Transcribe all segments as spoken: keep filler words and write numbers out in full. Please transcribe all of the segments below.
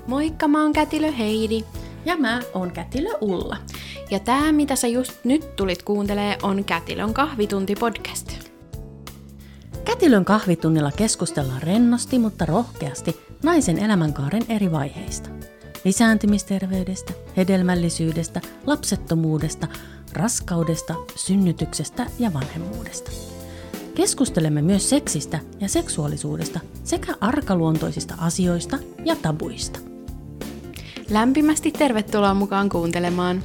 Moikka, mä oon kätilö Heidi. Ja mä oon kätilö Ulla. Ja tää, mitä sä just nyt tulit kuuntelee, on Kätilön kahvitunti-podcast. Kätilön kahvitunnilla keskustellaan rennosti, mutta rohkeasti naisen elämänkaaren eri vaiheista. Lisääntymisterveydestä, hedelmällisyydestä, lapsettomuudesta, raskaudesta, synnytyksestä ja vanhemmuudesta. Keskustelemme myös seksistä ja seksuaalisuudesta sekä arkaluontoisista asioista ja tabuista. Lämpimästi tervetuloa mukaan kuuntelemaan.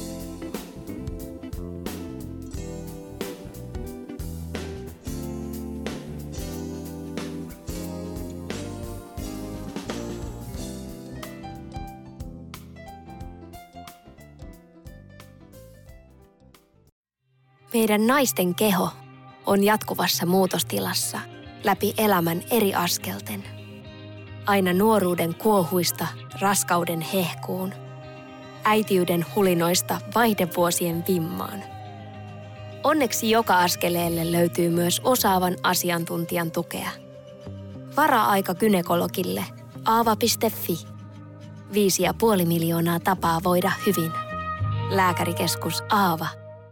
Meidän naisten keho on jatkuvassa muutostilassa läpi elämän eri askelten. Aina nuoruuden kuohuista raskauden hehkuun, äitiyden hulinoista vaihdevuosien vimmaan. Onneksi joka askeleelle löytyy myös osaavan asiantuntijan tukea. Vara-aika gynekologille aava piste fi. Viisi ja puoli miljoonaa tapaa voida hyvin. Lääkärikeskus Aava.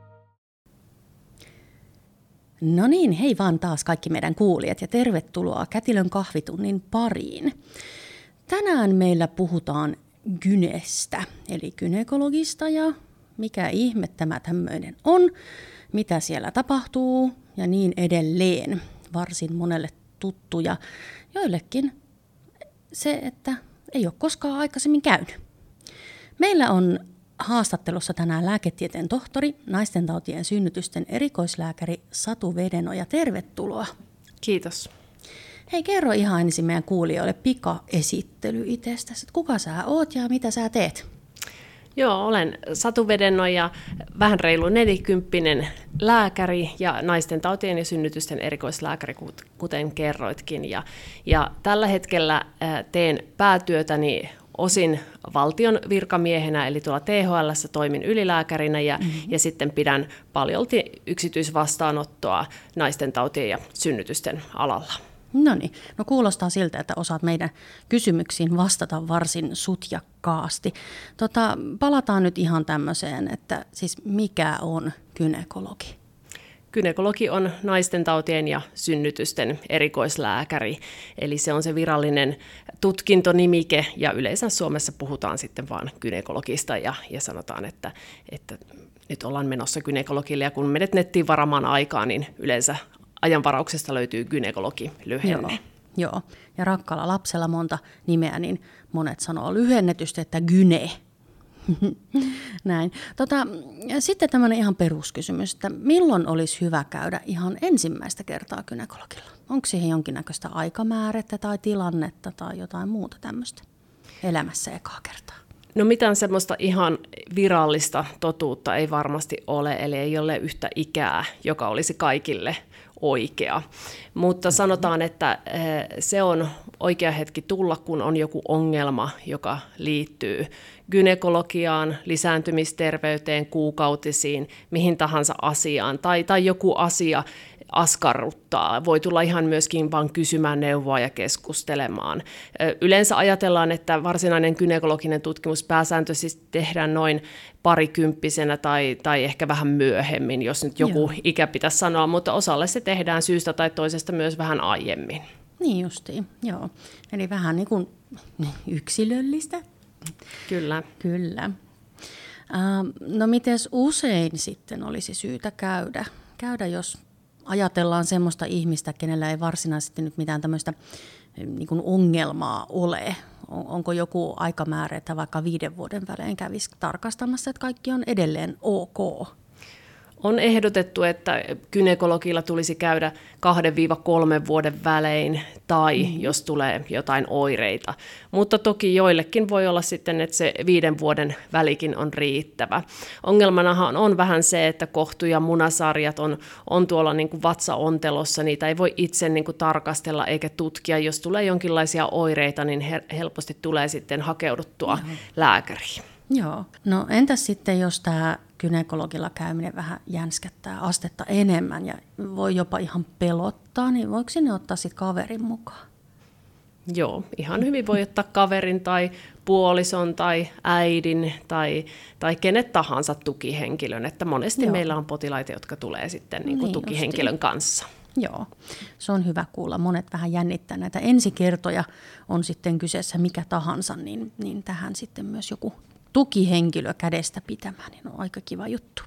No niin, hei vaan taas kaikki meidän kuulijat ja tervetuloa Kätilön kahvitunnin pariin. Tänään meillä puhutaan gynestä, eli gynekologista ja mikä ihme tämä tämmöinen on, mitä siellä tapahtuu ja niin edelleen. Varsin monelle tuttu ja joillekin se, että ei ole koskaan aikaisemmin käynyt. Meillä on haastattelussa tänään lääketieteen tohtori, naistentautien synnytysten erikoislääkäri Satu Vedenoja. Tervetuloa. Kiitos. Hei, kerro ihan ensin meidän kuulijoille pikaesittely itsestäsi. Kuka sä oot ja mitä sä teet? Joo, olen Satu Vedenoja, vähän reilu nelikymppinen lääkäri ja naistentautien ja synnytysten erikoislääkäri, kuten kerroitkin. Ja, ja tällä hetkellä teen päätyötäni osin valtion virkamiehenä, eli tuolla T H L:ssä toimin ylilääkärinä ja, mm-hmm. ja sitten pidän paljolti yksityisvastaanottoa naistentautien ja synnytysten alalla. No niin, no kuulostaa siltä, että osaat meidän kysymyksiin vastata varsin sutjakkaasti. Tota, palataan nyt ihan tämmöiseen, että siis mikä on gynekologi? Gynekologi on naistentautien ja synnytysten erikoislääkäri, eli se on se virallinen tutkintonimike, ja yleensä Suomessa puhutaan sitten vaan gynekologista, ja, ja sanotaan, että, että nyt ollaan menossa gynekologille, ja kun menet nettiin varamaan aikaa, niin yleensä ajanvarauksesta löytyy gynekologi-lyhenne. Joo, joo, ja rakkaalla lapsella monta nimeä, niin monet sanoo lyhennetystä, että gyne. Näin. Tota, sitten tämmöinen ihan peruskysymys, että milloin olisi hyvä käydä ihan ensimmäistä kertaa gynekologilla? Onko siihen jonkinnäköistä aikamäärettä tai tilannetta tai jotain muuta tämmöistä elämässä ekaa kertaa? No mitään semmoista ihan virallista totuutta ei varmasti ole, eli ei ole yhtä ikää, joka olisi kaikille oikea. Mutta sanotaan, että se on oikea hetki tulla, kun on joku ongelma, joka liittyy gynekologiaan, lisääntymisterveyteen, kuukautisiin, mihin tahansa asiaan, tai, tai joku asia askarruttaa. Voi tulla ihan myöskin vain kysymään neuvoa ja keskustelemaan. Yleensä ajatellaan, että varsinainen gynekologinen tutkimus pääsääntöisesti tehdään noin parikymppisenä tai, tai ehkä vähän myöhemmin, jos nyt joku Joo. ikä pitäisi sanoa, mutta osalle se tehdään syystä tai toisesta myös vähän aiemmin. Niin justiin, joo. Eli vähän niin kuin yksilöllistä. Kyllä. Kyllä. No mites usein sitten olisi syytä käydä, käydä jos ajatellaan semmoista ihmistä, kenellä ei varsinaisesti nyt mitään tämmöistä niin kuin ongelmaa ole. Onko joku aikamäärä, että vaikka viiden vuoden välein kävisi tarkastamassa, että kaikki on edelleen ok? On ehdotettu, että gynekologilla tulisi käydä kahden kolmen vuoden välein tai mm. jos tulee jotain oireita. Mutta toki joillekin voi olla sitten, että se viiden vuoden välikin on riittävä. Ongelmanahan on vähän se, että kohtu- ja munasarjat on, on tuolla niin kuin vatsaontelossa. Niitä ei voi itse niin kuin tarkastella eikä tutkia. Jos tulee jonkinlaisia oireita, niin helposti tulee sitten hakeuduttua mm. lääkäriin. Joo. No entäs sitten, jos tämä gynekologilla käyminen vähän jänskättää astetta enemmän ja voi jopa ihan pelottaa, niin voiko sinne ottaa sitten kaverin mukaan? Joo, ihan hyvin voi ottaa kaverin tai puolison tai äidin tai, tai kenet tahansa tukihenkilön, että monesti Joo. meillä on potilaita, jotka tulee sitten niin kuin niin, tukihenkilön justiin. kanssa. Joo, se on hyvä kuulla. Monet vähän jännittää näitä ensikertoja, on sitten kyseessä mikä tahansa, niin, niin tähän sitten myös joku tukihenkilö kädestä pitämään, niin on aika kiva juttu.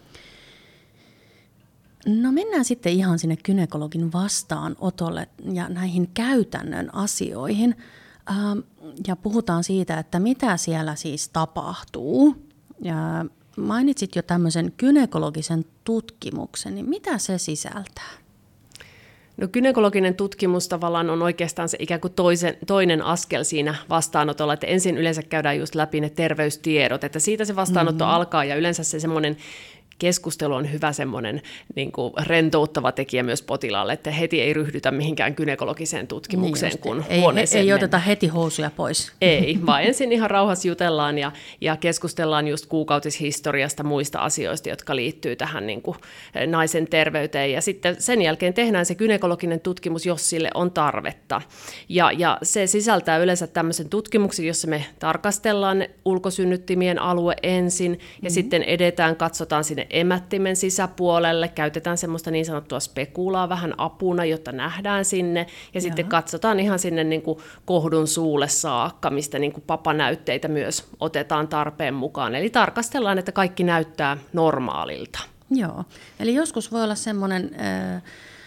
No mennään sitten ihan sinne gynekologin vastaanotolle ja näihin käytännön asioihin. Ähm, ja puhutaan siitä, että mitä siellä siis tapahtuu. Ja mainitsit jo tämmöisen gynekologisen tutkimuksen, niin mitä se sisältää? No gynekologinen tutkimus tavallaan on oikeastaan se ikään kuin toisen, toinen askel siinä vastaanotolla, että ensin yleensä käydään just läpi ne terveystiedot, että siitä se vastaanotto mm-hmm. alkaa ja yleensä se semmoinen keskustelu on hyvä semmoinen niin kuin rentouttava tekijä myös potilaalle, että heti ei ryhdytä mihinkään gynekologiseen tutkimukseen, niin kun ei, huoneeseen ei oteta heti housuja pois. Ei, vaan ensin ihan rauhassa jutellaan ja, ja keskustellaan just kuukautishistoriasta, muista asioista, jotka liittyy tähän niin kuin naisen terveyteen. Ja sitten sen jälkeen tehdään se gynekologinen tutkimus, jos sille on tarvetta. Ja, ja se sisältää yleensä tämmöisen tutkimuksen, jossa me tarkastellaan ulkosynnyttimien alue ensin ja mm-hmm. sitten edetään, katsotaan sinne emättimen sisäpuolelle, käytetään semmoista niin sanottua spekulaa vähän apuna, jotta nähdään sinne, ja Jaha. sitten katsotaan ihan sinne niin kuin kohdun suulle saakka, mistä niin kuin papanäytteitä myös otetaan tarpeen mukaan. Eli tarkastellaan, että kaikki näyttää normaalilta. Joo, eli joskus voi olla semmoinen äh,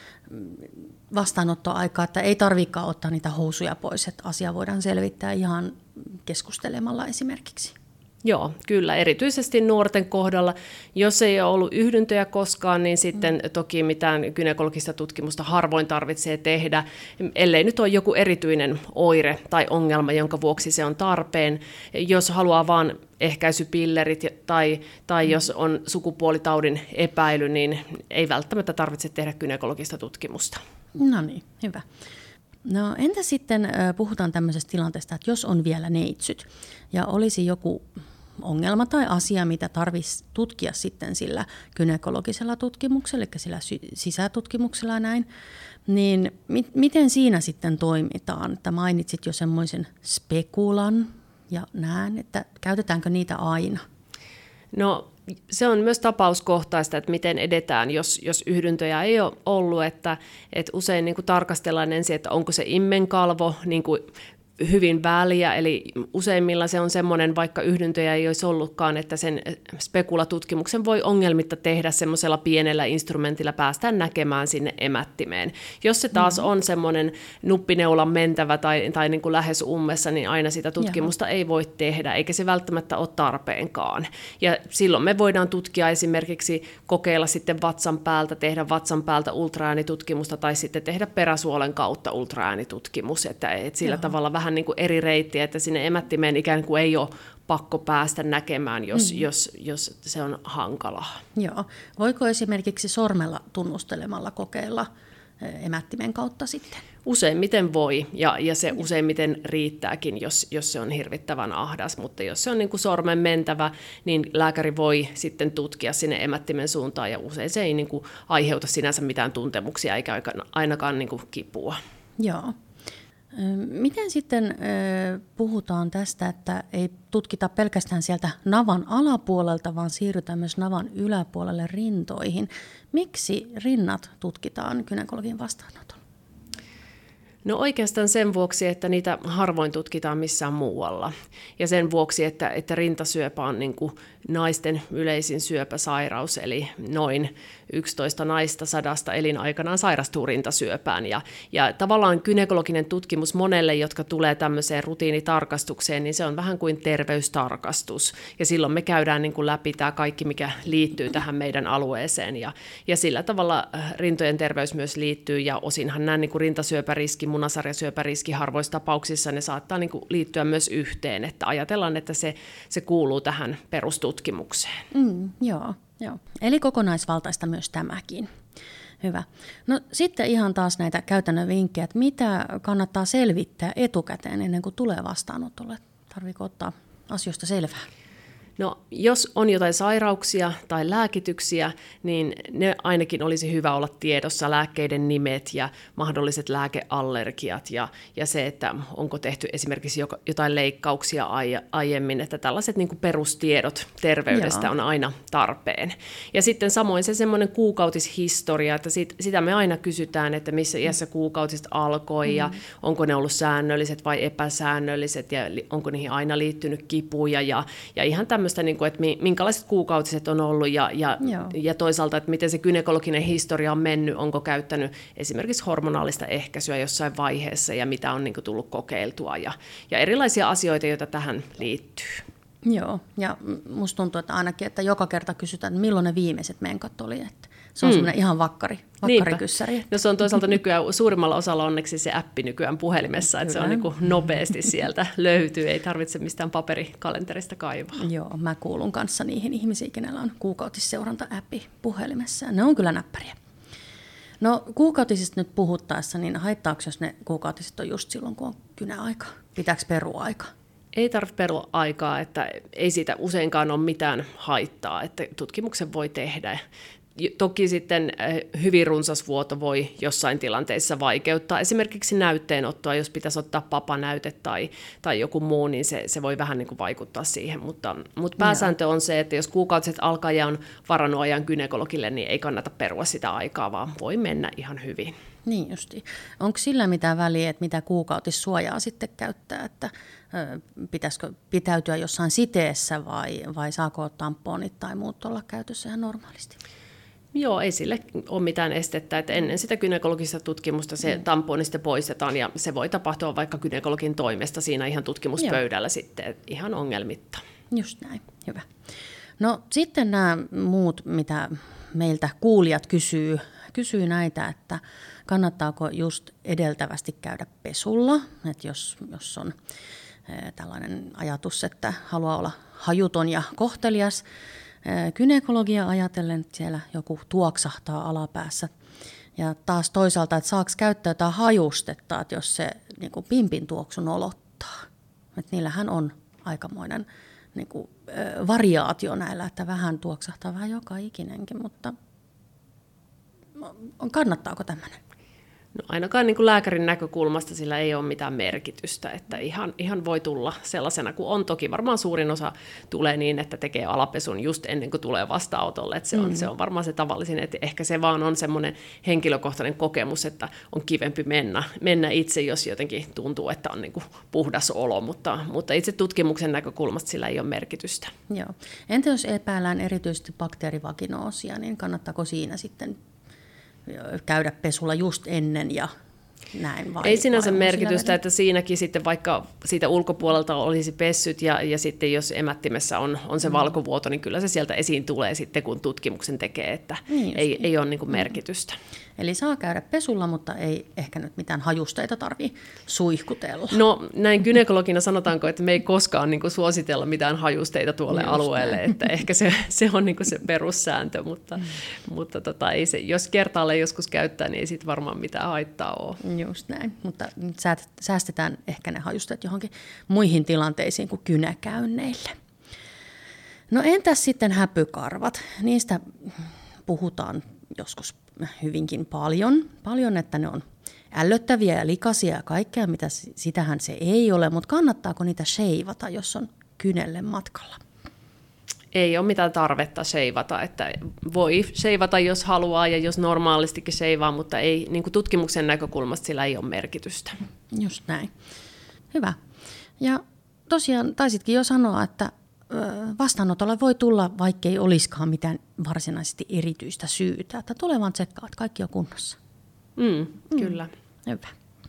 vastaanottoaika, että ei tarvitsekaan ottaa niitä housuja pois, että asia voidaan selvittää ihan keskustelemalla esimerkiksi. Joo, kyllä. Erityisesti nuorten kohdalla, jos ei ole ollut yhdyntöjä koskaan, niin sitten mm. toki mitään gynekologista tutkimusta harvoin tarvitsee tehdä, ellei nyt ole joku erityinen oire tai ongelma, jonka vuoksi se on tarpeen. Jos haluaa vaan ehkäisypillerit tai, tai mm. jos on sukupuolitaudin epäily, niin ei välttämättä tarvitse tehdä gynekologista tutkimusta. No niin, hyvä. No entä sitten puhutaan tämmöisestä tilanteesta, että jos on vielä neitsyt ja olisi joku ongelma tai asia, mitä tarvitsisi tutkia sitten sillä gynekologisella tutkimuksella, eli sillä sisätutkimuksella näin, niin mi- miten siinä sitten toimitaan? Että mainitsit jo semmoisen spekulan ja näen, että käytetäänkö niitä aina? No se on myös tapauskohtaista, että miten edetään, jos, jos yhdyntöjä ei ole ollut, että, että usein niin kuin tarkastellaan ensin, että onko se immenkalvo niin kuin hyvin väliä, eli useimmilla se on semmoinen, vaikka yhdyntöjä ei olisi ollutkaan, että sen spekulatutkimuksen voi ongelmitta tehdä semmoisella pienellä instrumentilla, päästään näkemään sinne emättimeen. Jos se taas mm-hmm. on semmoinen nuppineulan mentävä tai, tai niin kuin lähes ummessa, niin aina sitä tutkimusta Jaha. ei voi tehdä, eikä se välttämättä ole tarpeenkaan. Ja silloin me voidaan tutkia esimerkiksi, kokeilla sitten vatsan päältä, tehdä vatsan päältä ultraäänitutkimusta tai sitten tehdä peräsuolen kautta ultraäänitutkimus, että, että sillä Jaha. tavalla vähän vähän niin kuin eri reittiä, että sinne emättimeen ikään kuin ei ole pakko päästä näkemään, jos, mm. jos, jos se on hankalaa. Joo. Voiko esimerkiksi sormella tunnustelemalla kokeilla emättimen kautta sitten? Useimmiten voi, ja, ja se useimmiten riittääkin, jos, jos se on hirvittävän ahdas, mutta jos se on niin kuin sormen mentävä, niin lääkäri voi sitten tutkia sinne emättimen suuntaan, ja usein se ei niin kuin aiheuta sinänsä mitään tuntemuksia, eikä ainakaan niin kuin kipua. Joo. Miten sitten puhutaan tästä, että ei tutkita pelkästään sieltä navan alapuolelta, vaan siirrytään myös navan yläpuolelle rintoihin? Miksi rinnat tutkitaan gynekologin vastaanotolla? No oikeastaan sen vuoksi, että niitä harvoin tutkitaan missään muualla. Ja sen vuoksi, että, että rintasyöpä on niin kuin naisten yleisin syöpäsairaus, eli noin yksitoista naista sadasta elinaikanaan sairastuu rintasyöpään. Ja, ja tavallaan gynekologinen tutkimus monelle, jotka tulee tämmöiseen rutiinitarkastukseen, niin se on vähän kuin terveystarkastus. Ja silloin me käydään niin kuin läpi tämä kaikki, mikä liittyy tähän meidän alueeseen. Ja, ja sillä tavalla rintojen terveys myös liittyy, ja osinhan nämä niin kuin rintasyöpäriski, munasarjasyöpäriski harvoissa tapauksissa, ne saattaa niin kuin liittyä myös yhteen. Että ajatellaan, että se, se kuuluu tähän perustutkimukseen. Mm, joo, joo. Eli kokonaisvaltaista myös tämäkin. Hyvä. No sitten ihan taas näitä käytännön vinkkejä, että mitä kannattaa selvittää etukäteen ennen kuin tulee vastaanotolle? Tarviiko ottaa asioista selvää? No, jos on jotain sairauksia tai lääkityksiä, niin ne ainakin olisi hyvä olla tiedossa, lääkkeiden nimet ja mahdolliset lääkeallergiat ja, ja se, että onko tehty esimerkiksi jotain leikkauksia aiemmin, että tällaiset niin kuin perustiedot terveydestä Joo. on aina tarpeen. Ja sitten samoin se semmoinen kuukautishistoria, että sit, sitä me aina kysytään, että missä iässä kuukautiset alkoi mm. ja onko ne ollut säännölliset vai epäsäännölliset ja onko niihin aina liittynyt kipuja ja, ja ihan tämmöistä, että minkälaiset kuukautiset on ollut ja, ja, ja toisaalta, että miten se gynekologinen historia on mennyt, onko käyttänyt esimerkiksi hormonaalista ehkäisyä jossain vaiheessa ja mitä on niin kuin tullut kokeiltua ja, ja erilaisia asioita, joita tähän liittyy. Joo, ja musta tuntuu, että ainakin, että joka kerta kysytään, että milloin ne viimeiset menkat oli, että se on mm. semmoinen ihan vakkari, vakkarikyssäri. No se on toisaalta nykyään suurimmalla osalla onneksi se appi nykyään puhelimessa, että Kyllä. se on niin kuin nopeasti sieltä löytyy, ei tarvitse mistään paperikalenterista kaivaa. Joo, mä kuulun kanssa niihin ihmisiin, kenellä on kuukautisseuranta-appi puhelimessa, ne on kyllä näppäriä. No kuukautisista nyt puhuttaessa, niin haittaako jos ne kuukautiset on just silloin, kun on kynäaika? Pitääkö perua aika? Ei tarvitse perua aikaa, että ei siitä useinkaan ole mitään haittaa, että tutkimuksen voi tehdä. Toki sitten hyvin runsas vuoto voi jossain tilanteissa vaikeuttaa esimerkiksi näytteenottoa, jos pitäisi ottaa papanäyte tai, tai joku muu, niin se, se voi vähän niin kuin vaikuttaa siihen, mutta, mutta pääsääntö on se, että jos kuukautiset alkaa ja on varannut ajan gynekologille, niin ei kannata perua sitä aikaa, vaan voi mennä ihan hyvin. Niin justi. Onko sillä mitään väliä, että mitä kuukautissuojaa sitten käyttää, että ö, pitäisikö pitäytyä jossain siteessä vai, vai saako tamponit tai muut olla käytössä ihan normaalisti? Joo, ei sille ole mitään estettä, että ennen sitä gynekologista tutkimusta se mm. tamponi sitten poistetaan ja se voi tapahtua vaikka gynekologin toimesta siinä ihan tutkimuspöydällä Joo. sitten ihan ongelmitta. Just näin, hyvä. No sitten nämä muut, mitä meiltä kuulijat kysyy, kysyy näitä, että kannattaako just edeltävästi käydä pesulla, että jos, jos on e, tällainen ajatus, että haluaa olla hajuton ja kohtelias, gynekologia ajatellen, että siellä joku tuoksahtaa alapäässä. Ja taas toisaalta, että saako käyttää jotain hajustetta, että jos se niin kuin pimpin tuoksun olottaa. Että niillähän on aikamoinen niin kuin, ö, variaatio näillä, että vähän tuoksahtaa vähän joka ikinenkin, mutta kannattaako tämmöinen? No ainakaan niin kuin lääkärin näkökulmasta sillä ei ole mitään merkitystä, että ihan, ihan voi tulla sellaisena kuin on. Toki varmaan suurin osa tulee niin, että tekee alapesun just ennen kuin tulee vastaanotolle, että se on, mm. se on varmaan se tavallisin, että ehkä se vaan on semmoinen henkilökohtainen kokemus, että on kivempi mennä, mennä itse, jos jotenkin tuntuu, että on niin kuin puhdas olo, mutta, mutta itse tutkimuksen näkökulmasta sillä ei ole merkitystä. Joo. Entä jos epäillään erityisesti bakteerivaginoosia, niin kannattaako siinä sitten käydä pesulla just ennen ja näin? Vai, ei sinänsä merkitystä, että siinäkin sitten vaikka siitä ulkopuolelta olisi pessyt ja, ja sitten jos emättimessä on, on se mm. valkovuoto, niin kyllä se sieltä esiin tulee sitten, kun tutkimuksen tekee, että niin ei, ei ole niin kuin merkitystä. Eli saa käydä pesulla, mutta ei ehkä nyt mitään hajusteita tarvitse suihkutella. No näin gynekologina sanotaanko, että me ei koskaan niin kuin suositella mitään hajusteita tuolle Just alueelle, näin. Että ehkä se, se on niin kuin se perussääntö, mutta, mm. mutta tota, ei se, jos kertaalleen joskus käyttää, niin ei siitä varmaan mitään haittaa ole. Just näin, mutta säästetään ehkä ne hajusteet johonkin muihin tilanteisiin kuin kynäkäynneille. No entäs sitten häpykarvat? Niistä puhutaan joskus hyvinkin paljon, paljon, että ne on ällöttäviä ja likaisia ja kaikkea, mitä sitähän se ei ole, mutta kannattaako niitä sheivata, jos on kynelle matkalla? Ei ole mitään tarvetta sheivata, että voi sheivata, jos haluaa ja jos normaalistikin sheivaa, mutta ei, niin kuin tutkimuksen näkökulmasta sillä ei ole merkitystä. Just näin. Hyvä. Ja tosiaan taisitkin jo sanoa, että vastaanotolle voi tulla, vaikka ei olisikaan mitään varsinaisesti erityistä syytä, että tulee vaan tsekkaa, että kaikki on kunnossa. Mm, kyllä. Mm, hyvä.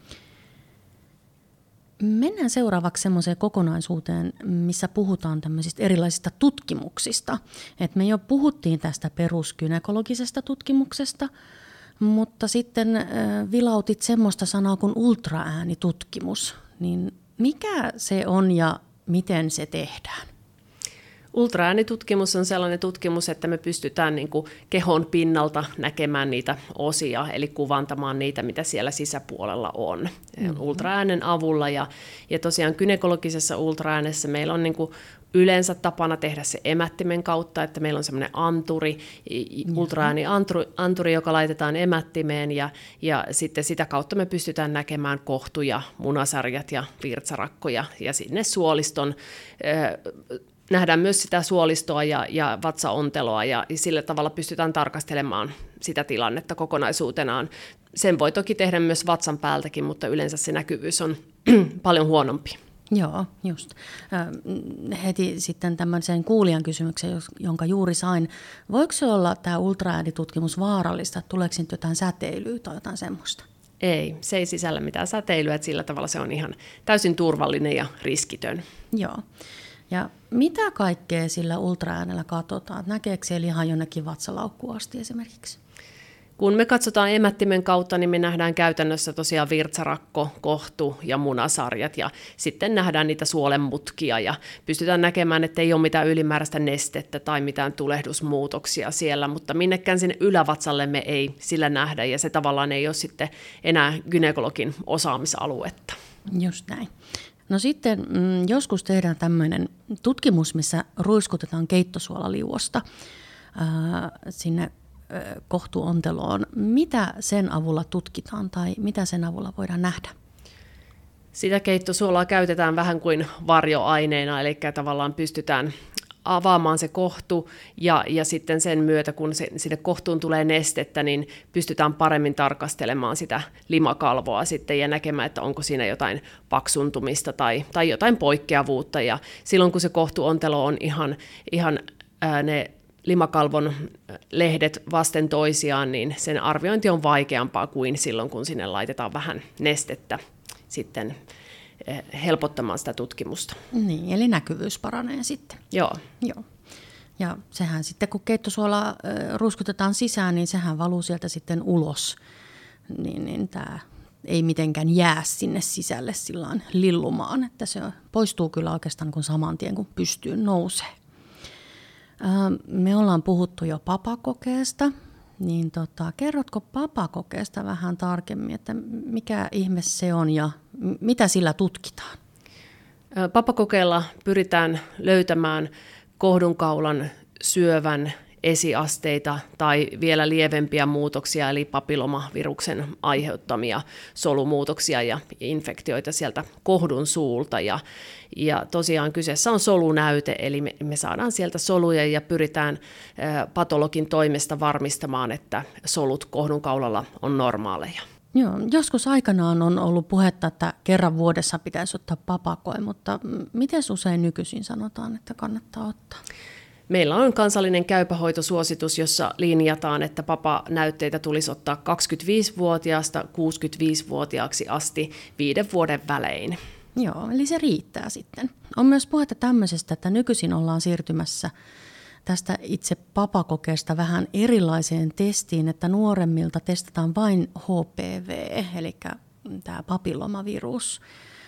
Mennään seuraavaksi semmoiseen kokonaisuuteen, missä puhutaan tämmöisistä erilaisista tutkimuksista. Et me jo puhuttiin tästä peruskynekologisesta tutkimuksesta, mutta sitten äh, vilautit semmoista sanaa kuin ultraäänitutkimus. Niin mikä se on ja miten se tehdään? Ultraäänitutkimus on sellainen tutkimus, että me pystytään niin kuin kehon pinnalta näkemään niitä osia, eli kuvantamaan niitä, mitä siellä sisäpuolella on mm-hmm. ultraäänen avulla. Ja, ja tosiaan gynekologisessa ultraäänessä meillä on niin kuin yleensä tapana tehdä se emättimen kautta, että meillä on semmoinen anturi, ultraäänianturi, joka laitetaan emättimeen, ja, ja sitten sitä kautta me pystytään näkemään kohtuja, munasarjat ja virtsarakkoja, ja sinne suoliston äh, nähdään myös sitä suolistoa ja, ja vatsaonteloa, ja sillä tavalla pystytään tarkastelemaan sitä tilannetta kokonaisuutenaan. Sen voi toki tehdä myös vatsan päältäkin, mutta yleensä se näkyvyys on paljon huonompi. Joo, just. Heti sitten tämmöisen kuulijan kysymyksen, jonka juuri sain. Voiko se olla tämä ultraäänitutkimus vaarallista? Tuleeko siitä jotain säteilyä tai jotain semmoista? Ei, se ei sisällä mitään säteilyä, että sillä tavalla se on ihan täysin turvallinen ja riskitön. Joo. Ja mitä kaikkea sillä ultraäänellä katsotaan? Näkeekö siellä ihan jonnekin vatsalaukkuun asti esimerkiksi? Kun me katsotaan emättimen kautta, niin me nähdään käytännössä tosiaan virtsarakko, kohtu ja munasarjat, ja sitten nähdään niitä suolenmutkia, ja pystytään näkemään, että ei ole mitään ylimääräistä nestettä tai mitään tulehdusmuutoksia siellä, mutta minnekään sinne ylävatsalle me ei sillä nähdä, ja se tavallaan ei ole sitten enää gynekologin osaamisaluetta. Just näin. No sitten mm, joskus tehdään tämmöinen tutkimus, missä ruiskutetaan keittosuolaliuosta ää, sinne ää, kohtuonteloon. Mitä sen avulla tutkitaan tai mitä sen avulla voidaan nähdä? Sitä keittosuolaa käytetään vähän kuin varjoaineena, eli tavallaan pystytään avaamaan se kohtu, ja, ja sitten sen myötä, kun se, sinne kohtuun tulee nestettä, niin pystytään paremmin tarkastelemaan sitä limakalvoa sitten ja näkemään, että onko siinä jotain paksuntumista tai, tai jotain poikkeavuutta. Ja silloin, kun se kohtuontelo on ihan, ihan ää, ne limakalvon lehdet vasten toisiaan, niin sen arviointi on vaikeampaa kuin silloin, kun sinne laitetaan vähän nestettä sitten helpottamaan sitä tutkimusta. Niin, eli näkyvyys paranee sitten. Joo. Joo. Ja sehän sitten, kun keittosuola äh, ruiskutetaan sisään, niin sehän valuu sieltä sitten ulos. Niin, niin tämä ei mitenkään jää sinne sisälle sillaan lillumaan, että se poistuu kyllä oikeastaan kun saman tien, kun pystyyn nousee. Äh, me ollaan puhuttu jo papakokeesta, niin tota, kerrotko papakokeesta vähän tarkemmin, että mikä ihme se on ja mitä sillä tutkitaan? Papakokeella pyritään löytämään kohdunkaulan syövän esiasteita tai vielä lievempiä muutoksia, eli papillomaviruksen aiheuttamia solumuutoksia ja infektioita sieltä kohdun suulta. Ja, ja tosiaan kyseessä on solunäyte, eli me, me saadaan sieltä soluja ja pyritään ä, patologin toimesta varmistamaan, että solut kohdunkaulalla on normaaleja. Joo, joskus aikanaan on ollut puhetta, että kerran vuodessa pitäisi ottaa papakoe, mutta miten usein nykyisin sanotaan, että kannattaa ottaa? Meillä on kansallinen käypähoitosuositus, jossa linjataan, että papanäytteitä tulisi ottaa kaksikymmentäviisivuotiaasta kuusikymmentäviisivuotiaaksi asti viiden vuoden välein. Joo, eli se riittää sitten. On myös puhetta tämmöisestä, että nykyisin ollaan siirtymässä tästä itse papakokeesta vähän erilaiseen testiin, että nuoremmilta testataan vain H P V, eli tämä papillomavirus.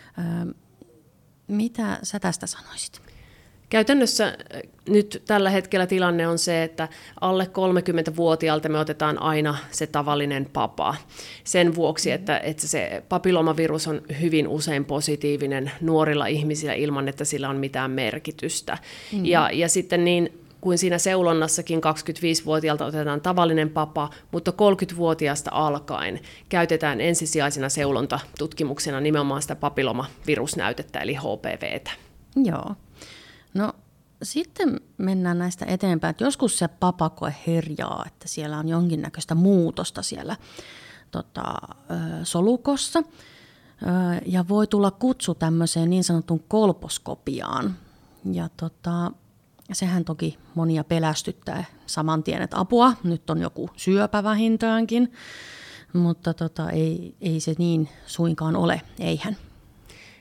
Mitä sä tästä sanoisit? Käytännössä nyt tällä hetkellä tilanne on se, että alle kolmekymmentävuotiaalta me otetaan aina se tavallinen papa. Sen vuoksi, että, että se papillomavirus on hyvin usein positiivinen nuorilla ihmisillä ilman, että sillä on mitään merkitystä. Mm. Ja, ja sitten niin kuin siinä seulonnassakin kaksikymmentäviisivuotiaalta otetaan tavallinen papa, mutta kolmekymmentävuotiaasta alkaen käytetään ensisijaisena seulontatutkimuksena nimenomaan sitä papillomavirusnäytettä eli H P V:tä. Joo. No sitten mennään näistä eteenpäin, että joskus se papakoe herjaa, että siellä on jonkinnäköistä muutosta siellä tota, solukossa ja voi tulla kutsu tämmöiseen niin sanottuun kolposkopiaan. Ja tota, sehän toki monia pelästyttää saman tien, että apua, nyt on joku syöpä vähintäänkin, mutta tota, ei, ei se niin suinkaan ole, eihän.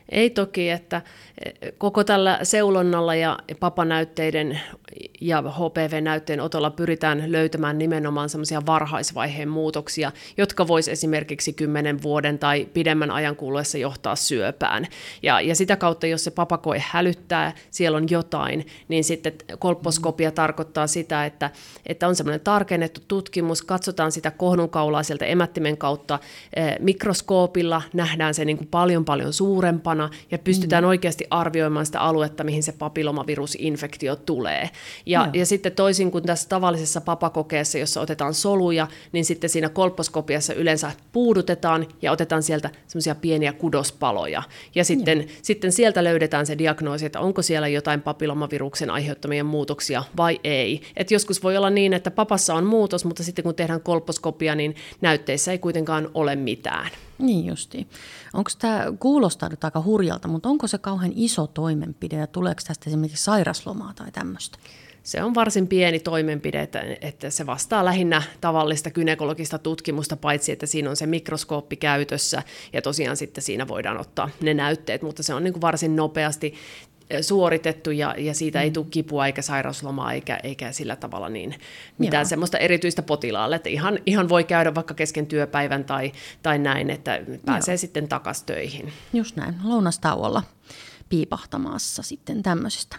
Ei toki, että koko tällä seulonnalla ja papanäytteiden ja H P V-näytteen otolla pyritään löytämään nimenomaan semmoisia varhaisvaiheen muutoksia, jotka vois esimerkiksi kymmenen vuoden tai pidemmän ajan kuluessa johtaa syöpään. Ja, ja sitä kautta, jos se papakoe hälyttää, siellä on jotain, niin sitten kolposkopia tarkoittaa sitä, että, että on semmoinen tarkennettu tutkimus, katsotaan sitä kohdunkaulaa sieltä emättimen kautta eh, mikroskoopilla, nähdään se niin kuin paljon paljon suurempana ja pystytään mm. oikeasti arvioimaan sitä aluetta, mihin se papillomavirusinfektio tulee. Ja, ja sitten toisin kuin tässä tavallisessa papakokeessa, jossa otetaan soluja, niin sitten siinä kolposkopiassa yleensä puudutetaan ja otetaan sieltä semmoisia pieniä kudospaloja. Ja sitten, sitten sieltä löydetään se diagnoosi, että onko siellä jotain papillomaviruksen aiheuttamia muutoksia vai ei. Et joskus voi olla niin, että papassa on muutos, mutta sitten kun tehdään kolposkopia, niin näytteissä ei kuitenkaan ole mitään. Niin justiin. Onko tämä, kuulostaa nyt aika hurjalta, mutta onko se kauhean iso toimenpide ja tuleeko tästä esimerkiksi sairaslomaa tai tämmöistä? Se on varsin pieni toimenpide, että, että se vastaa lähinnä tavallista gynekologista tutkimusta, paitsi että siinä on se mikroskooppi käytössä ja tosiaan sitten siinä voidaan ottaa ne näytteet, mutta se on niin kuin varsin nopeasti suoritettu ja, ja siitä mm. ei tule kipua eikä sairauslomaa eikä, eikä sillä tavalla niin mitään Joo. semmoista erityistä potilaalle, että ihan, ihan voi käydä vaikka kesken työpäivän tai, tai näin, että pääsee Joo. sitten takaisin töihin. Just näin, lounastauolla piipahtamassa sitten tämmöisestä.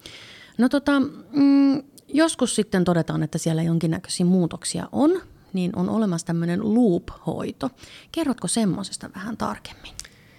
No tota, mm, joskus sitten todetaan, että siellä jonkinnäköisiä muutoksia on, niin on olemassa tämmöinen loop-hoito. Kerrotko semmoisesta vähän tarkemmin?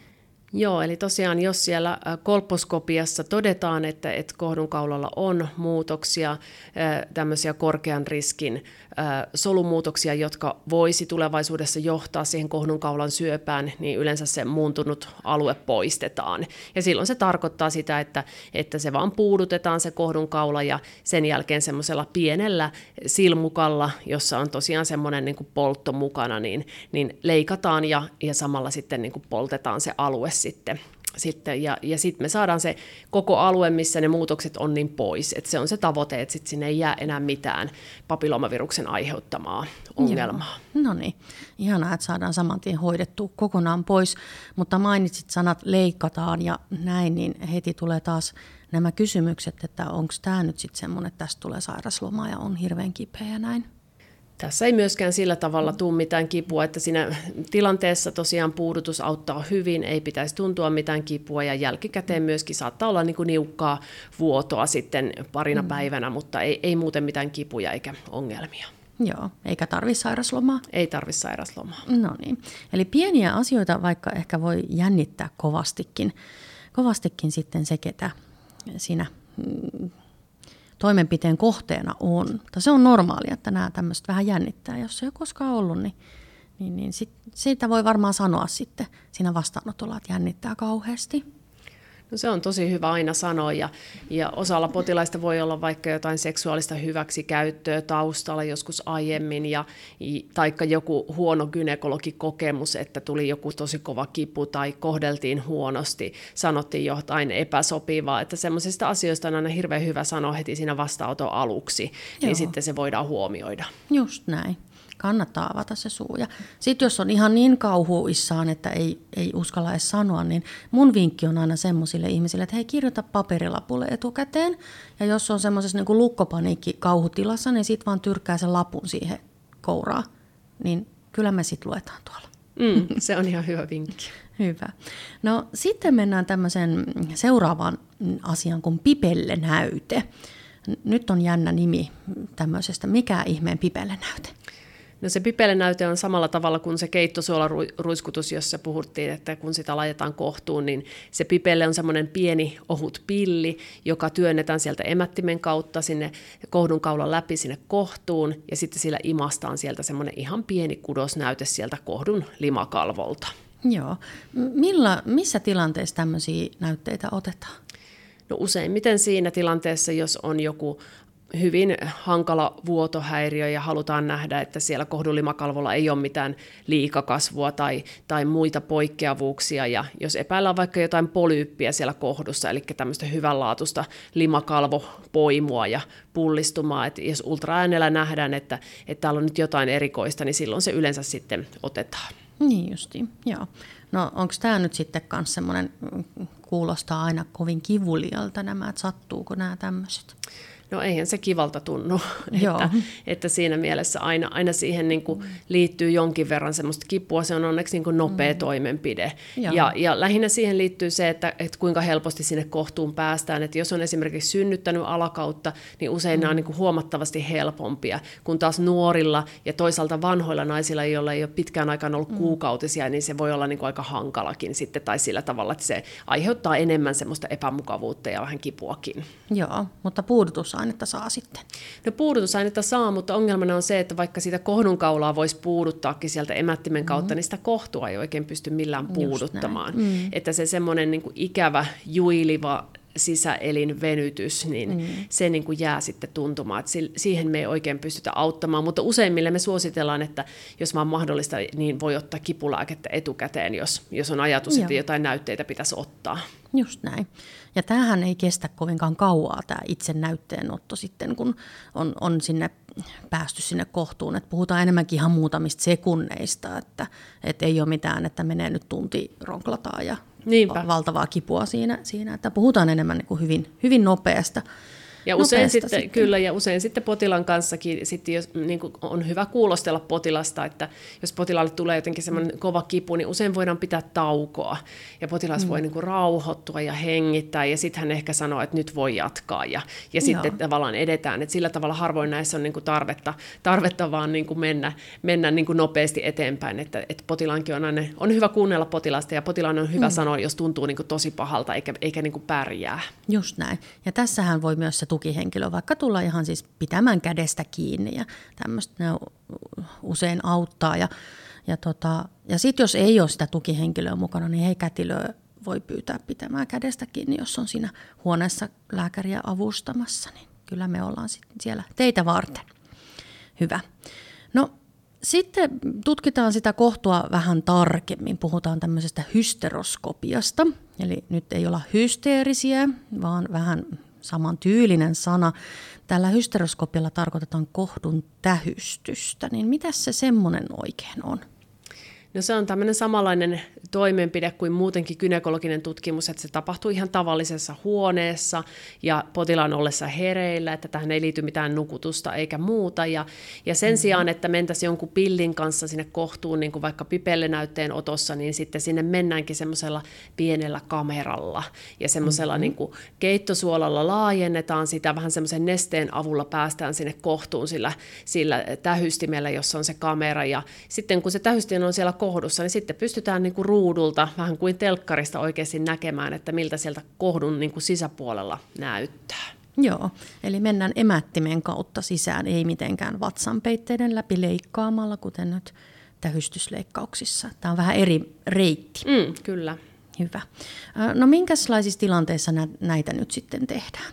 Joo, eli tosiaan jos siellä kolposkopiassa todetaan, että, että kohdunkaulalla on muutoksia, tämmöisiä korkean riskin solumuutoksia, jotka voisi tulevaisuudessa johtaa siihen kohdunkaulan syöpään, niin yleensä se muuntunut alue poistetaan. Ja silloin se tarkoittaa sitä, että, että se vaan puudutetaan se kohdunkaula ja sen jälkeen semmoisella pienellä silmukalla, jossa on tosiaan semmoinen niin kuin poltto mukana, niin, niin leikataan ja, ja samalla sitten niin kuin poltetaan se alue sitten. Sitten, ja ja sitten me saadaan se koko alue, missä ne muutokset on, niin pois. Et se on se tavoite, että sit sinne ei jää enää mitään papillomaviruksen aiheuttamaa ongelmaa. Joo. No niin, ihanaa, että saadaan saman tien hoidettua kokonaan pois. Mutta mainitsit sanat leikataan ja näin, niin heti tulee taas nämä kysymykset, että onko tämä nyt sitten semmoinen, että tästä tulee sairasloma ja on hirveän kipeä ja näin. Tässä ei myöskään sillä tavalla tule mitään kipua, että siinä tilanteessa tosiaan puudutus auttaa hyvin, ei pitäisi tuntua mitään kipua ja jälkikäteen myöskin saattaa olla niin kuin niukkaa vuotoa sitten parina mm. päivänä, mutta ei, ei muuten mitään kipuja eikä ongelmia. Joo, eikä tarvitse sairaslomaa. Ei tarvitse sairaslomaa. No niin, eli pieniä asioita vaikka ehkä voi jännittää kovastikin, kovastikin sitten se, ketä siinä mm, toimenpiteen kohteena on. Mutta se on normaalia, että nämä tämmöiset vähän jännittää. Jos ei ole koskaan ollut, niin, niin, niin sit, siitä voi varmaan sanoa sitten siinä vastaanotolla, että jännittää kauheasti. No se on tosi hyvä aina sanoa ja, ja osalla potilaista voi olla vaikka jotain seksuaalista hyväksikäyttöä taustalla joskus aiemmin ja taikka joku huono gynekologikokemus, että tuli joku tosi kova kipu tai kohdeltiin huonosti, sanottiin jotain epäsopivaa, että semmoisista asioista on aina hirveän hyvä sanoa heti siinä vastaanoton aluksi, Joo. niin sitten se voidaan huomioida. Just näin. Kannattaa avata se suu. Ja sitten jos on ihan niin kauhuissaan, että ei, ei uskalla edes sanoa, niin mun vinkki on aina semmoisille ihmisille, että hei, kirjoita paperilapulle etukäteen. Ja jos on semmoisessa niin kuin lukkopaniikki kauhutilassa, niin sit vaan tyrkkää sen lapun siihen kouraan. Niin kyllä me sit luetaan tuolla. Mm, se on ihan hyvä vinkki. Hyvä. No sitten mennään tämmöisen seuraavaan asiaan kuin pipellenäyte. Nyt on jännä nimi tämmöisestä. Mikä ihmeen pipellenäyte? No se pipellenäyte on samalla tavalla kuin se keittosuolaruiskutus, jossa puhuttiin, että kun sitä laitetaan kohtuun, niin se pipelle on semmoinen pieni ohut pilli, joka työnnetään sieltä emättimen kautta sinne kohdunkaulan läpi sinne kohtuun, ja sitten sillä imastaan sieltä semmoinen ihan pieni kudosnäyte sieltä kohdun limakalvolta. Joo. Millä, missä tilanteessa tämmöisiä näytteitä otetaan? No useimmiten siinä tilanteessa, jos on joku hyvin hankala vuotohäiriö ja halutaan nähdä, että siellä kohdulimakalvolla ei ole mitään liikakasvua tai, tai muita poikkeavuuksia. Ja jos epäillään vaikka jotain polyyppiä siellä kohdussa, eli tämmöistä hyvänlaatuista limakalvopoimua ja pullistumaa, että jos ultraäänellä nähdään, että, että täällä on nyt jotain erikoista, niin silloin se yleensä sitten otetaan. Niin justiin, joo. No onko tämä nyt sitten myös semmoinen, kuulostaa aina kovin kivulialta nämä, että sattuuko nämä tämmöiset? No eihän se kivalta tunnu, että, että siinä mielessä aina, aina siihen niin kuin liittyy jonkin verran semmoista kipua, se on onneksi niin kuin nopea mm. toimenpide. Ja, ja lähinnä siihen liittyy se, että, että kuinka helposti sinne kohtuun päästään, että jos on esimerkiksi synnyttänyt alakautta, niin usein mm. nämä on niin kuin huomattavasti helpompia, kun taas nuorilla ja toisaalta vanhoilla naisilla, joilla ei ole pitkään aikaan ollut mm. kuukautisia, niin se voi olla niin kuin aika hankalakin sitten, tai sillä tavalla, että se aiheuttaa enemmän semmoista epämukavuutta ja vähän kipuakin. Joo, mutta puudutus ainetta saa sitten. No puudutusainetta saa, mutta ongelmana on se, että vaikka sitä kohdunkaulaa voisi puuduttaakin sieltä emättimen kautta, mm. niin sitä kohtua ei oikein pysty millään puuduttamaan. Mm. Että se semmoinen niin kuin ikävä, juiliva sisäelinvenytys, niin mm. se niin kuin jää sitten tuntumaan, että siihen me ei oikein pystytä auttamaan, mutta useimmille me suositellaan, että jos vaan mahdollista, niin voi ottaa kipulääkettä etukäteen, jos, jos on ajatus, Joo. että jotain näytteitä pitäisi ottaa. Just näin. Ja tämähän ei kestä kovinkaan kauaa tämä itse näytteenotto sitten, kun on, on sinne päästy sinne kohtuun. Et puhutaan enemmänkin ihan muutamista sekunneista, että et ei ole mitään, että menee nyt tunti ronklataan ja Niinpä. valtavaa kipua siinä, siinä. Että puhutaan enemmän niin kuin hyvin, hyvin nopeasta. Ja usein sitten, sitten. Kyllä, ja usein sitten potilaan kanssakin sitten, jos, niin kuin on hyvä kuulostella potilasta, että jos potilaalle tulee jotenkin semmoinen kova kipu, niin usein voidaan pitää taukoa. Ja potilas mm. voi niin kuin rauhoittua ja hengittää, ja sitten hän ehkä sanoo, että nyt voi jatkaa, ja, ja sitten tavallaan edetään. Että sillä tavalla harvoin näissä on niin kuin tarvetta, tarvetta vaan niin kuin mennä, mennä niin kuin nopeasti eteenpäin. Että, että potilaankin on aina, on hyvä kuunnella potilasta, ja potilaan on hyvä mm. sanoa, jos tuntuu niin kuin tosi pahalta, eikä, eikä niin kuin pärjää. Just näin. Ja tässähän voi myös se tukihenkilö vaikka tulla ihan siis pitämään kädestä kiinni ja tämmöistä ne usein auttaa. Ja, ja, tota, ja sitten jos ei ole sitä tukihenkilöä mukana, niin hei, kätilöä voi pyytää pitämään kädestä kiinni, jos on siinä huoneessa lääkäriä avustamassa, niin kyllä me ollaan sitten siellä teitä varten. Hyvä. No sitten tutkitaan sitä kohtua vähän tarkemmin. Puhutaan tämmöisestä hysteroskopiasta, eli nyt ei olla hysteerisiä, vaan vähän samantyylinen sana. Tällä hysteroskopialla tarkoitetaan kohdun tähystystä, niin mitä se semmoinen oikein on? No se on tämmöinen samanlainen toimenpide kuin muutenkin gynekologinen tutkimus, että se tapahtuu ihan tavallisessa huoneessa ja potilaan ollessa hereillä, että tähän ei liity mitään nukutusta eikä muuta. Ja, ja sen mm-hmm. sijaan, että mentäisiin jonkun pillin kanssa sinne kohtuun, niin kuin vaikka pipellenäytteen otossa, niin sitten sinne mennäänkin semmoisella pienellä kameralla ja semmoisella mm-hmm. niin kuin keittosuolalla laajennetaan sitä, vähän semmoisen nesteen avulla päästään sinne kohtuun sillä, sillä tähystimellä, jossa on se kamera. Ja sitten kun se tähystin on siellä kohdussa, niin sitten pystytään niin kuin ruudulta, vähän kuin telkkarista oikeasti näkemään, että miltä sieltä kohdun niin kuin sisäpuolella näyttää. Joo, eli mennään emättimen kautta sisään, ei mitenkään vatsanpeitteiden läpi leikkaamalla, kuten nyt tähystysleikkauksissa. Tämä on vähän eri reitti. Mm, kyllä. Hyvä. No minkälaisissa tilanteissa näitä nyt sitten tehdään?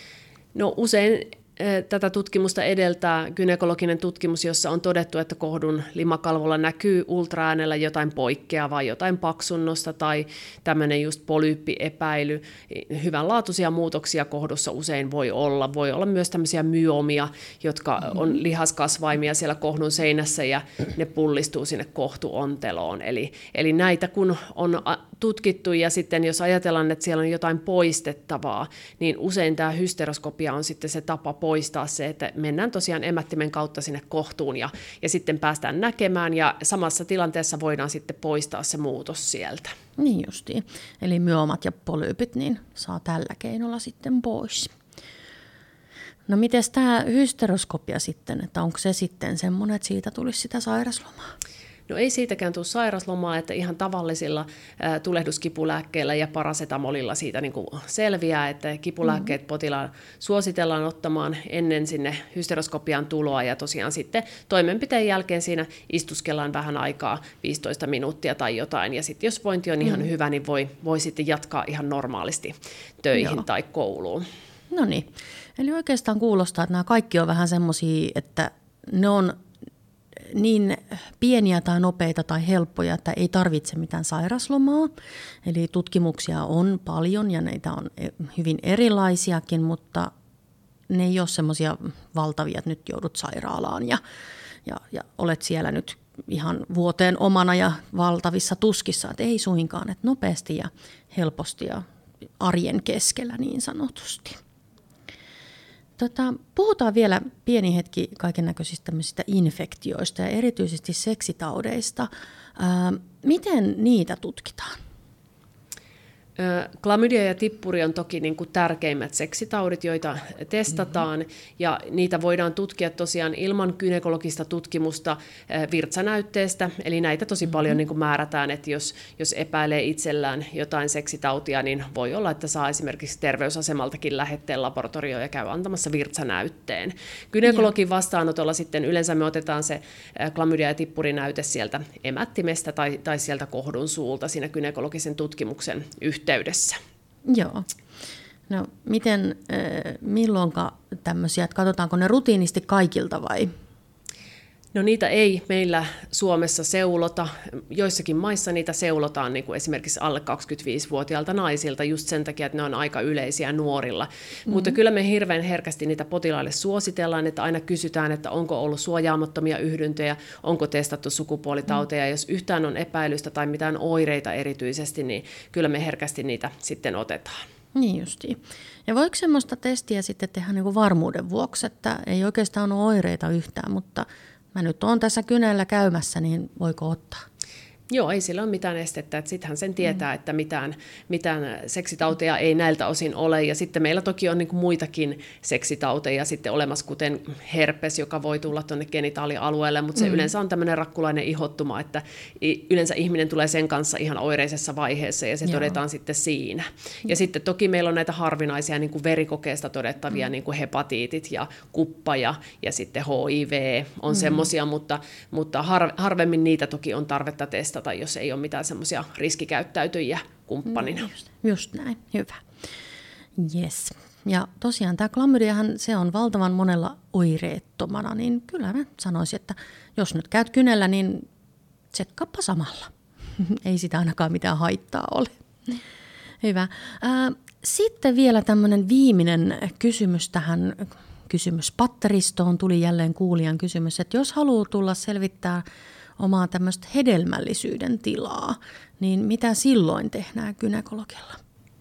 No usein tätä tutkimusta edeltää gynekologinen tutkimus, jossa on todettu, että kohdun limakalvolla näkyy ultraäänellä jotain poikkeavaa, jotain paksunnosta tai tämmöinen just polyyppiepäily. Hyvänlaatuisia muutoksia kohdussa usein voi olla. Voi olla myös tämmöisiä myomia, jotka on lihaskasvaimia siellä kohdun seinässä ja ne pullistuu sinne kohtuonteloon. Eli, eli näitä kun on tutkittu ja sitten jos ajatellaan, että siellä on jotain poistettavaa, niin usein tämä hysteroskopia on sitten se tapa poistaa se, että mennään tosiaan emättimen kautta sinne kohtuun ja, ja sitten päästään näkemään ja samassa tilanteessa voidaan sitten poistaa se muutos sieltä. Niin justiin. Eli myomat ja polyypit niin saa tällä keinolla sitten pois. No miten tämä hysteroskopia sitten, että onko se sitten semmoinen, että siitä tulisi sitä sairaslomaa? No ei siitäkään tule sairaslomaa, että ihan tavallisilla ä, tulehduskipulääkkeillä ja parasetamolilla siitä niin kuin selviää, että kipulääkkeet mm-hmm. potilaan suositellaan ottamaan ennen sinne hysteroskopian tuloa ja tosiaan sitten toimenpiteen jälkeen siinä istuskellaan vähän aikaa, viisitoista minuuttia tai jotain ja sitten jos vointi on ihan mm-hmm. hyvä, niin voi, voi sitten jatkaa ihan normaalisti töihin Joo. tai kouluun. No niin, eli oikeastaan kuulostaa, että nämä kaikki on vähän semmoisia, että ne on niin pieniä tai nopeita tai helppoja, että ei tarvitse mitään sairaslomaa. Eli tutkimuksia on paljon ja neitä on hyvin erilaisiakin, mutta ne ei ole semmoisia valtavia, että nyt joudut sairaalaan ja, ja, ja olet siellä nyt ihan vuoteen omana ja valtavissa tuskissa, että ei suinkaan, että nopeasti ja helposti ja arjen keskellä niin sanotusti. Tota, puhutaan vielä pieni hetki kaikennäköisistä tämmöisistä infektioista ja erityisesti seksitaudeista. Ää, miten niitä tutkitaan? Klamydia ja tippuri on toki niin kuin tärkeimmät seksitaudit, joita testataan, mm-hmm. ja niitä voidaan tutkia tosiaan ilman gynekologista tutkimusta virtsanäytteestä, eli näitä tosi mm-hmm. paljon niin kuin määrätään, että jos, jos epäilee itsellään jotain seksitautia, niin voi olla, että saa esimerkiksi terveysasemaltakin lähetteen laboratorioon ja käy antamassa virtsanäytteen. Gynekologin vastaanotolla sitten yleensä me otetaan se klamydia ja tippurinäyte sieltä emättimestä tai, tai sieltä kohdun suulta siinä gynekologisen tutkimuksen yhteydessä. Yhteydessä. Joo. No miten, äh, milloinka tämmöisiä, että katsotaanko ne rutiinisti kaikilta vai? No niitä ei meillä Suomessa seulota. Joissakin maissa niitä seulotaan niin kuin esimerkiksi alle kaksikymmentäviisivuotiailta naisilta just sen takia, että ne on aika yleisiä nuorilla. Mm-hmm. Mutta kyllä me hirveän herkästi niitä potilaille suositellaan, että aina kysytään, että onko ollut suojaamattomia yhdyntöjä, onko testattu sukupuolitauteja. Mm-hmm. Jos yhtään on epäilystä tai mitään oireita erityisesti, niin kyllä me herkästi niitä sitten otetaan. Niin justiin. Ja voiko semmoista testiä sitten tehdä niin kuin varmuuden vuoksi, että ei oikeastaan ole oireita yhtään, mutta mä nyt oon tässä kynällä käymässä, niin voiko ottaa? Joo, ei sillä ole mitään estettä, että sittenhän sen tietää, mm. että mitään, mitään seksitauteja ei näiltä osin ole, ja sitten meillä toki on niin kuin muitakin seksitauteja sitten olemassa, kuten herpes, joka voi tulla tuonne genitaalialueelle, mutta se mm. yleensä on tämmöinen rakkulainen ihottuma, että yleensä ihminen tulee sen kanssa ihan oireisessa vaiheessa, ja se Joo. todetaan sitten siinä. Ja mm. sitten toki meillä on näitä harvinaisia niin kuin verikokeesta todettavia mm. niin kuin hepatiitit ja kuppa ja, ja sitten H I V on mm. semmoisia, mutta, mutta har, harvemmin niitä toki on tarvetta testata, tai jos ei ole mitään semmoisia riskikäyttäytyjiä kumppanina. Just, just näin, hyvä. Yes. Ja tosiaan tämä klamydiahan, se on valtavan monella oireettomana, niin kyllä mä sanoisin, että jos nyt käyt kynällä, niin tsekkaappa samalla. Ei sitä ainakaan mitään haittaa ole. Hyvä. Sitten vielä tämmöinen viimeinen kysymys tähän kysymyspatteristoon. Tuli jälleen kuulijan kysymys, että jos haluaa tulla selvittää omaa tämmöistä hedelmällisyyden tilaa, niin mitä silloin tehdään gynekologilla?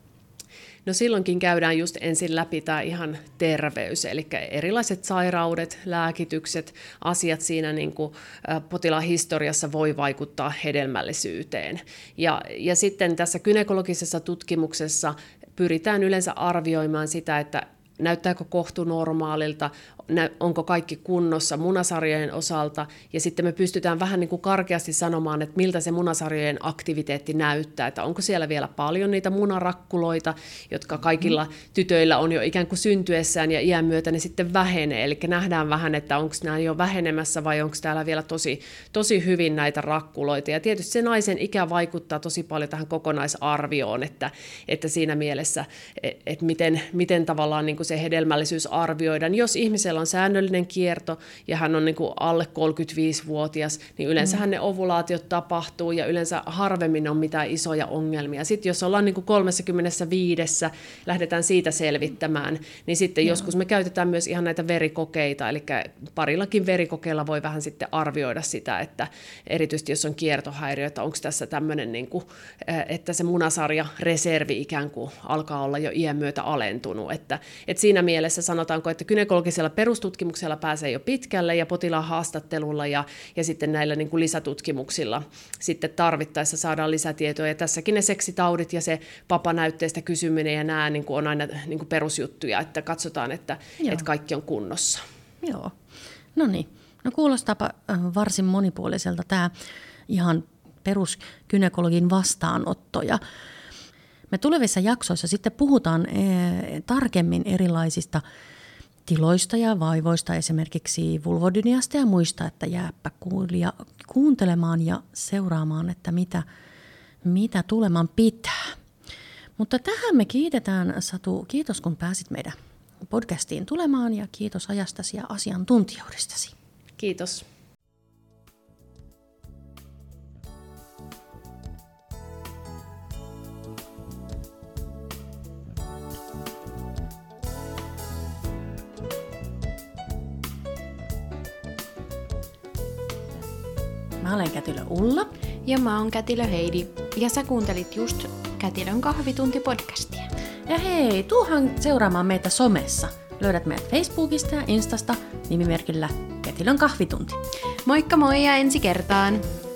No silloinkin käydään just ensin läpi tämä ihan terveys, eli erilaiset sairaudet, lääkitykset, asiat siinä niin kuin potilaan historiassa voi vaikuttaa hedelmällisyyteen. Ja, ja sitten tässä gynekologisessa tutkimuksessa pyritään yleensä arvioimaan sitä, että näyttääkö kohtu normaalilta, onko kaikki kunnossa munasarjojen osalta, ja sitten me pystytään vähän niin kuin karkeasti sanomaan, että miltä se munasarjojen aktiviteetti näyttää, että onko siellä vielä paljon niitä munarakkuloita, jotka kaikilla tytöillä on jo ikään kuin syntyessään ja iän myötä ne sitten vähenee, eli nähdään vähän, että onko nämä jo vähenemässä vai onko täällä vielä tosi, tosi hyvin näitä rakkuloita, ja tietysti se naisen ikä vaikuttaa tosi paljon tähän kokonaisarvioon, että, että siinä mielessä, että miten, miten tavallaan niin kuin se hedelmällisyys arvioidaan, jos ihmisellä on säännöllinen kierto ja hän on niin kuin alle kolmekymmentäviisivuotias, niin yleensähän ne ovulaatiot tapahtuu ja yleensä harvemmin on mitään isoja ongelmia. Sitten jos ollaan niin kuin kolmekymmentäviisi, lähdetään siitä selvittämään, niin sitten Joo. joskus me käytetään myös ihan näitä verikokeita, eli parillakin verikokeilla voi vähän sitten arvioida sitä, että erityisesti jos on kiertohäiriö, että onko tässä tämmöinen, niin kuin, että se munasarjareservi ikään kuin alkaa olla jo iän myötä alentunut, että, että siinä mielessä sanotaanko, että gynekologisella perustutkimuksella pääsee jo pitkälle ja potilaan haastattelulla ja, ja sitten näillä niin kuin lisätutkimuksilla sitten tarvittaessa saadaan lisätietoa. Ja tässäkin ne seksitaudit ja se papanäytteestä kysyminen ja nämä niin kuin on aina niin kuin perusjuttuja, että katsotaan, että, että kaikki on kunnossa. Joo, no niin. No kuulostaapa varsin monipuoliselta tämä ihan perusgynekologin vastaanottoja. Me tulevissa jaksoissa sitten puhutaan ee, tarkemmin erilaisista tiloista ja vaivoista, esimerkiksi vulvodyniasta ja muista, että jääpä kuulija kuuntelemaan ja seuraamaan, että mitä, mitä tuleman pitää. Mutta tähän me kiitetään, Satu. Kiitos, kun pääsit meidän podcastiin tulemaan ja kiitos ajastasi ja asiantuntijuudestasi. Kiitos. Mä olen Kätilö Ulla. Ja mä oon Kätilö Heidi. Ja sä kuuntelit just Kätilön kahvitunti-podcastia. Ja hei, tuuhan seuraamaan meitä somessa. Löydät meidät Facebookista ja Instasta nimimerkillä Kätilön kahvitunti. Moikka moi ja ensi kertaan!